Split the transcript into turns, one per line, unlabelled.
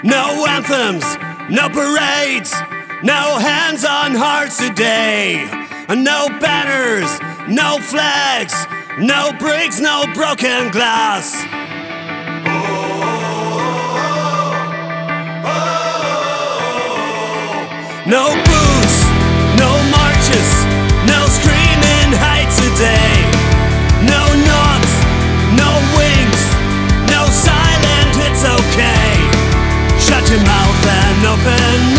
No anthems, no parades, no hands on hearts today. No banners, no flags, no bricks, no broken glass. No boos, no marches, no screaming heights today. No nods, no wings, no silent, it's okay. Shut your mouth and open